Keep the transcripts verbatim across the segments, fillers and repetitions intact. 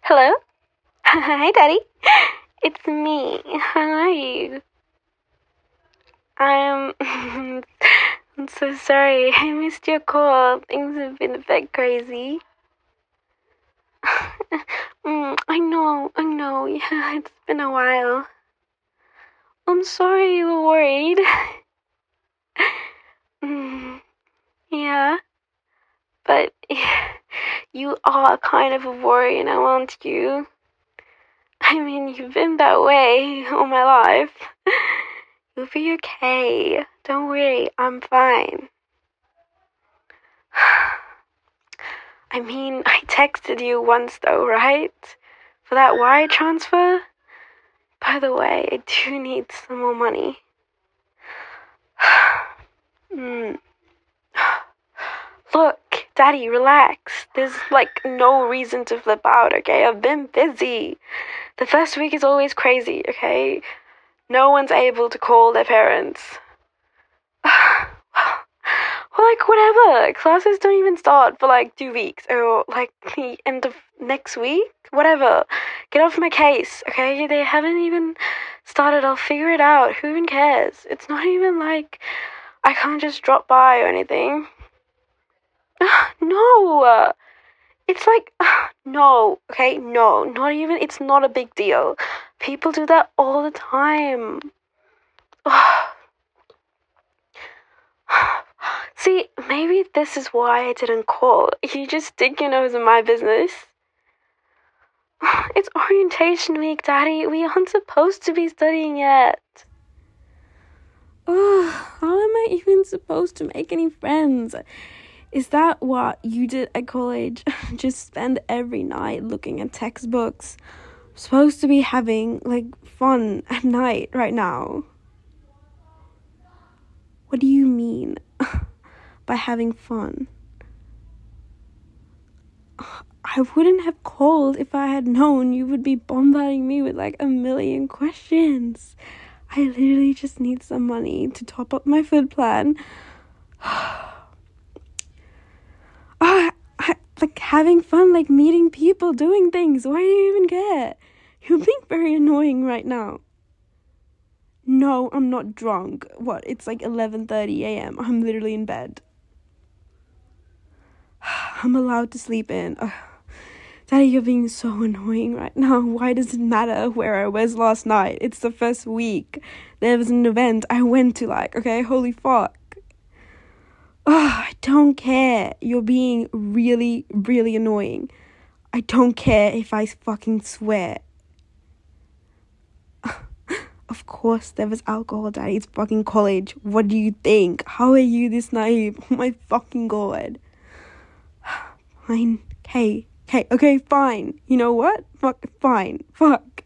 Hello? Hi, Daddy. It's me. How are you? I'm... I'm so sorry. I missed your call. Things have been a bit crazy. mm, I know, I know. Yeah, it's been a while. I'm sorry you were worried. mm, yeah, but you are kind of a worry and I want you. I mean, you've been that way all my life. You'll be okay. Don't worry, I'm fine. I mean, I texted you once though, right? For that wire transfer? By the way, I do need some more money. mm. Look, Daddy, relax. There's like no reason to flip out, okay? I've been busy. The first week is always crazy, okay? No one's able to call their parents. Well, like, whatever. Classes don't even start for, like, two weeks. Or, like, the end of next week. Whatever. Get off my case, okay? They haven't even started. I'll figure it out. Who even cares? It's not even, like, I can't just drop by or anything. No. It's like, no, okay? No, not even. It's not a big deal. People do that all the time. See, maybe this is why I didn't call. You just stick your nose in my business. It's orientation week, Daddy. We aren't supposed to be studying yet. Ugh, how am I even supposed to make any friends? Is that what you did at college? Just spend every night looking at textbooks. I'm supposed to be having, like, fun at night right now. What do you mean by having fun? I wouldn't have called if I had known you would be bombarding me with like a million questions. I literally just need some money to top up my food plan. oh, I, like having fun, like meeting people, doing things. Why do you even care? You're being very annoying right now. No, I'm not drunk. What? It's like eleven thirty a.m. I'm literally in bed. I'm allowed to sleep in. Ugh. Daddy, you're being so annoying right now. Why does it matter where I was last night? It's the first week. There was an event I went to, like, okay, holy fuck. Ugh, I don't care. You're being really, really annoying. I don't care if I fucking swear. Of course there was alcohol, Daddy. It's fucking college. What do you think? How are you this naive? Oh my fucking god. Fine. Okay. Okay. Okay, fine. You know what? Fuck. Fine. Fuck.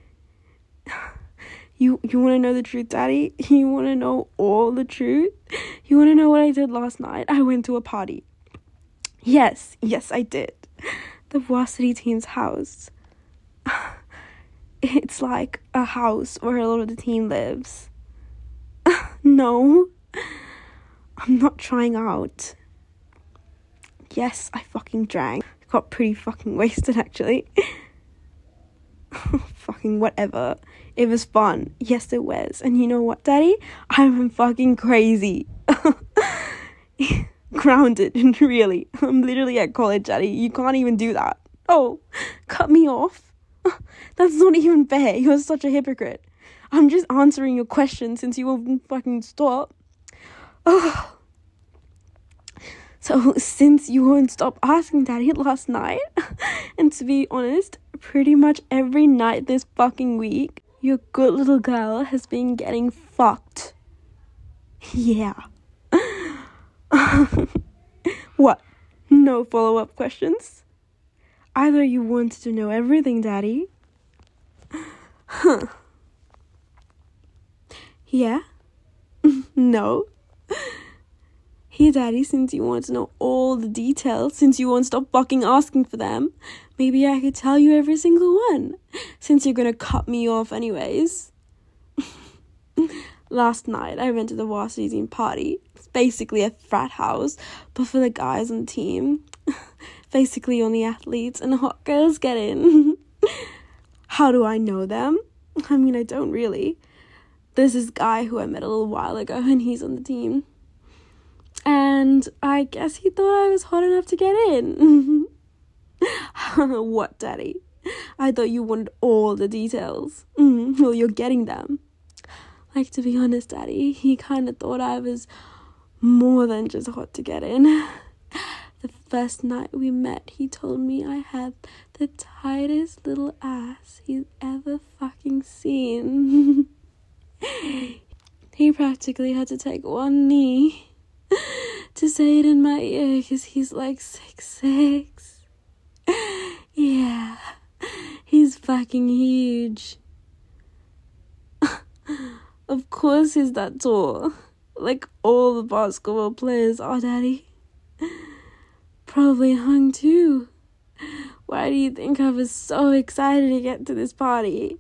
You, you want to know the truth, Daddy? You want to know all the truth? You want to know what I did last night? I went to a party. Yes. Yes, I did. The varsity team's house. It's like a house where a lot of the team lives. No. I'm not trying out. Yes, I fucking drank. Got pretty fucking wasted, actually. Fucking whatever. It was fun. Yes, it was. And you know what, Daddy? I'm fucking crazy. Grounded, really. I'm literally at college, Daddy. You can't even do that. Oh, cut me off. That's not even fair. You're such a hypocrite. I'm just answering your question since you won't fucking stop. Oh. So, since you won't stop asking Daddy last night, and to be honest, pretty much every night this fucking week, your good little girl has been getting fucked. Yeah. What? No follow-up questions? Either you wanted to know everything, Daddy. Huh. Yeah? No? Here, Daddy, since you want to know all the details, since you won't stop fucking asking for them, maybe I could tell you every single one, since you're gonna cut me off anyways. Last night, I went to the varsity team party. It's basically a frat house, but for the guys on the team. Basically only athletes and hot girls get in. How do I know them? I mean, I don't really. There's this guy who I met a little while ago, and he's on the team. And I guess he thought I was hot enough to get in. What, Daddy? I thought you wanted all the details. Mm, well, you're getting them. Like, to be honest, Daddy, he kind of thought I was more than just hot to get in. The first night we met, he told me I had the tightest little ass he's ever fucking seen. He practically had to take one knee to say it in my ear because he's like six six. Yeah, he's fucking huge. Of course he's that tall. Like all the basketball players are, Daddy. Probably hung too. Why do you think I was so excited to get to this party?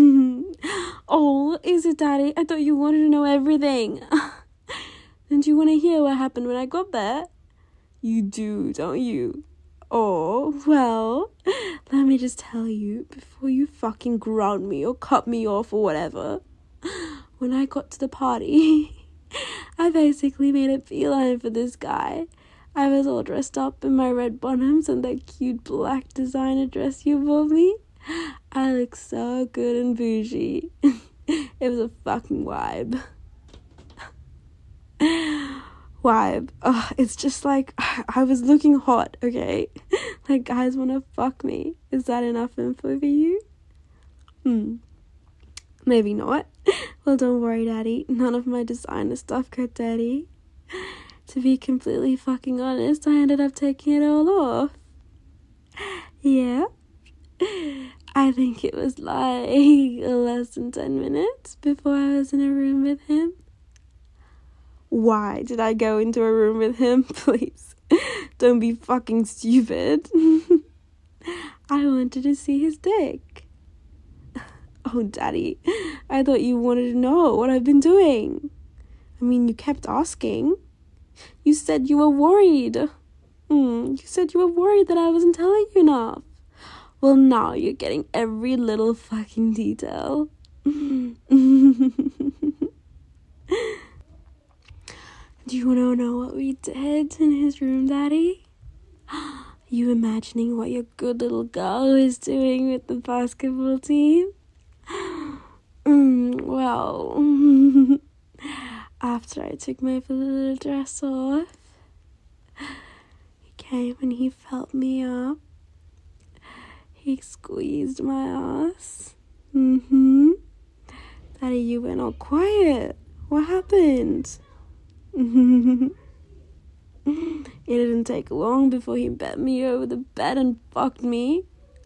Oh, is it, Daddy? I thought you wanted to know everything. Didn't you want to hear what happened when I got there? You do, don't you? Oh, well, let me just tell you before you fucking ground me or cut me off or whatever. When I got to the party, I basically made a beeline for this guy. I was all dressed up in my red bottoms and that cute black designer dress you bought me. I look so good and bougie. It was a fucking vibe. Vibe. Oh, it's just like, I was looking hot, okay? Like, guys want to fuck me. Is that enough info for you? Hmm. Maybe not. Well, don't worry, Daddy. None of my designer stuff got dirty. To be completely fucking honest, I ended up taking it all off. Yeah. I think it was like less than ten minutes before I was in a room with him. Why did I go into a room with him? Please, don't be fucking stupid. I wanted to see his dick. Oh, Daddy, I thought you wanted to know what I've been doing. I mean, you kept asking. You said you were worried. Mm, you said you were worried that I wasn't telling you enough. Well, now you're getting every little fucking detail. Do you want to know what we did in his room, Daddy? You imagining what your good little girl is doing with the basketball team? Mm, well, after I took my little dress off, he came and he felt me up. He squeezed my ass. Mm-hmm. Daddy, you went all quiet. What happened? It didn't take long before he bent me over the bed and fucked me.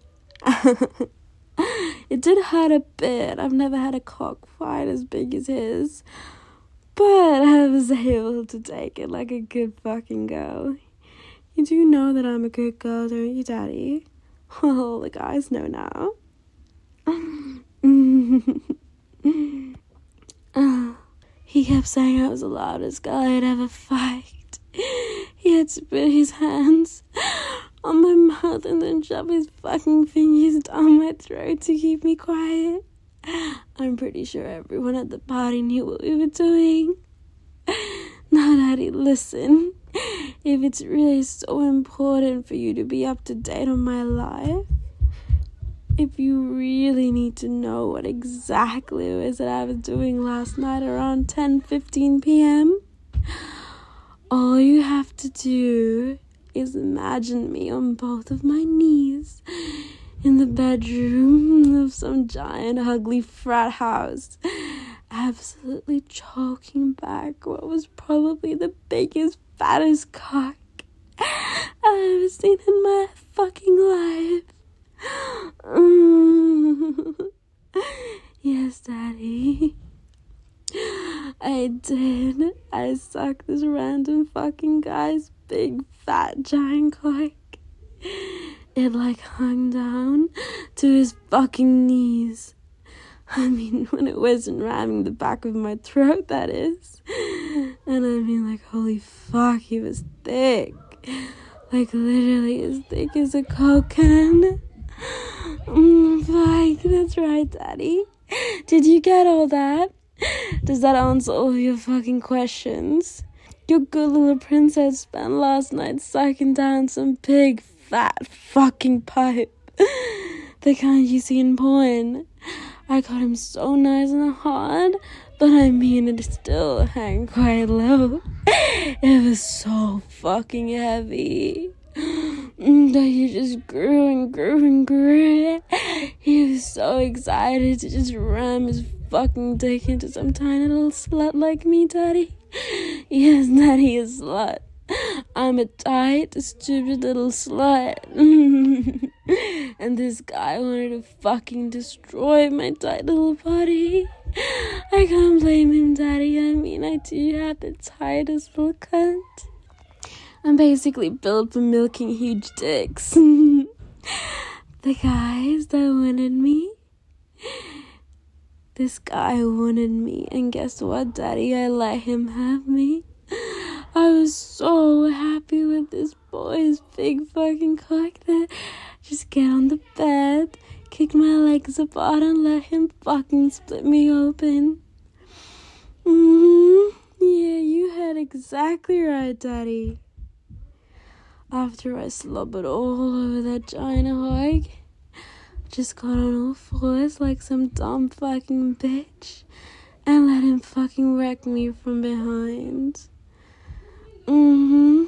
It did hurt a bit. I've never had a cock quite as big as his. But I was able to take it like a good fucking girl. You do know that I'm a good girl, don't you, Daddy? Well, the guys know now. uh, he kept saying I was the loudest girl I'd ever fight. He had to put his hands on my mouth and then shove his fucking fingers down my throat to keep me quiet. I'm pretty sure everyone at the party knew what we were doing. Now, Daddy, listen. If it's really so important for you to be up to date on my life, if you really need to know what exactly it was that I was doing last night around ten fifteen p.m., all you have to do is imagine me on both of my knees in the bedroom of some giant ugly frat house, absolutely choking back what was probably the biggest, fattest cock I've ever seen in my fucking life. Mm. Yes, Daddy. I did. I sucked this random fucking guy's big, fat, giant cock. It like hung down to his fucking knees. I mean, when it wasn't ramming the back of my throat, that is. And I mean, like, holy fuck, he was thick. Like, literally as thick as a Coke can. Mm, fuck, that's right, Daddy. Did you get all that? Does that answer all of your fucking questions? Your good little princess spent last night sucking down some big, fat fucking pipe. The kind you see in porn. I got him so nice and hard, but I mean it still hang quite low. It was so fucking heavy. That he just grew and grew and grew. He was so excited to just ram his fucking dick into some tiny little slut like me, Daddy. Yes, Daddy is a slut. I'm a tight, stupid little slut. And this guy wanted to fucking destroy my tight little body. I can't blame him, Daddy. I mean, I do have the tightest little cunt. I'm basically built for milking huge dicks. The guys that wanted me. This guy wanted me, and guess what, Daddy? I let him have me. I was so happy with this boy's big fucking cock that just get on the bed, kick my legs apart, and let him fucking split me open. Mm-hmm. Yeah, you heard exactly right, Daddy. After I slobbered all over that giant hog, just got on all fours like some dumb fucking bitch and let him fucking wreck me from behind. Mm-hmm.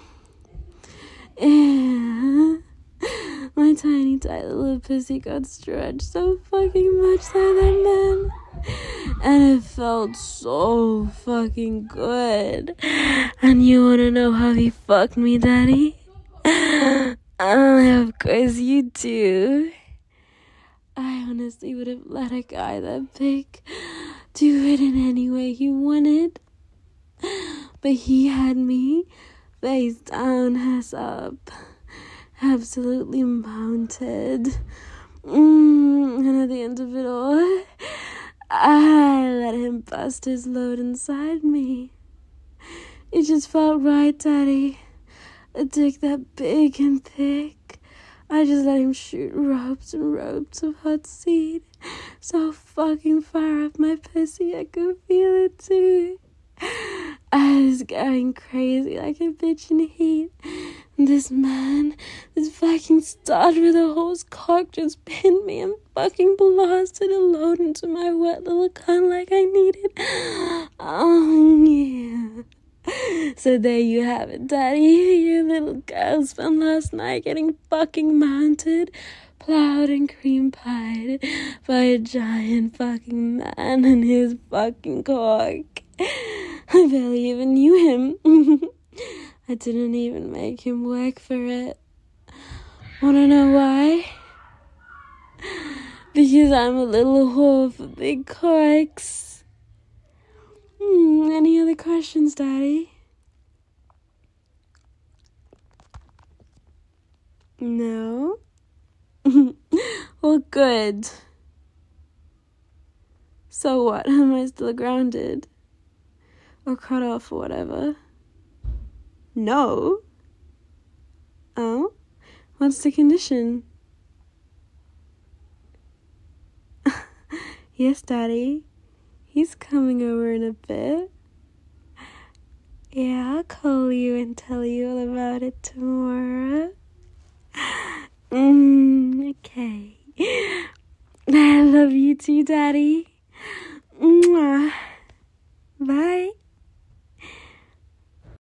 Yeah. My tiny, tight little pussy got stretched so fucking much by that man. And it felt so fucking good. And you wanna know how he fucked me, Daddy? Oh, of course you do. I honestly would have let a guy that big do it in any way he wanted. But he had me face down, ass up, absolutely mounted. Mm, and at the end of it all, I let him bust his load inside me. It just felt right, Daddy. A dick that big and thick. I just let him shoot ropes and ropes of hot seed so fucking far up my pussy I could feel it too. I was going crazy like a bitch in heat. And this man, this fucking stud with a horse cock just pinned me and fucking blasted a load into my wet little cunt like I needed. Oh, yeah. So there you have it, Daddy. Your little girl spent last night getting fucking mounted, plowed and cream pied by a giant fucking man and his fucking cock. I barely even knew him. I didn't even make him work for it. Wanna know why? Because I'm a little whore for big cocks. Hmm, any other questions, Daddy? No? Well, good. So what? Am I still grounded? Or cut off or whatever? No? Oh? What's the condition? Yes, Daddy. He's coming over in a bit. Yeah, I'll call you and tell you all about it tomorrow. Mm, okay. I love you too, Daddy. Mwah. Bye.